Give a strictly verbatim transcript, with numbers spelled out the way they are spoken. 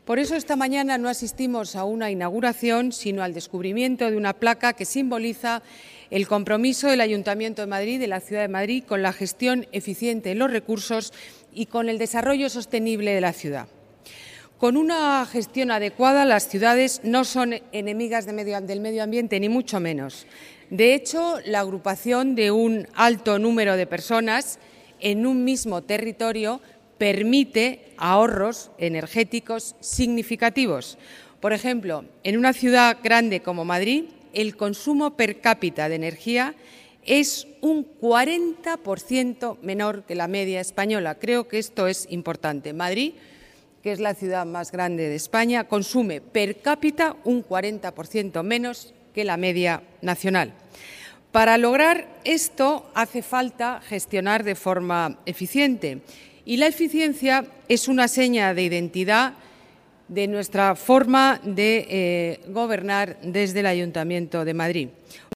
Por eso esta mañana no asistimos a una inauguración, sino al descubrimiento de una placa que simboliza el compromiso del Ayuntamiento de Madrid, de la Ciudad de Madrid, con la gestión eficiente de los recursos y con el desarrollo sostenible de la ciudad. Con una gestión adecuada, las ciudades no son enemigas de medio, del medio ambiente, ni mucho menos. De hecho, la agrupación de un alto número de personas en un mismo territorio permite ahorros energéticos significativos. Por ejemplo, en una ciudad grande como Madrid, el consumo per cápita de energía es un cuarenta por ciento menor que la media española. Creo que esto es importante. Madrid, que es la ciudad más grande de España, consume per cápita un cuarenta por ciento menos que la media nacional. Para lograr esto hace falta gestionar de forma eficiente. Y la eficiencia es una seña de identidad de nuestra forma de eh, gobernar desde el Ayuntamiento de Madrid.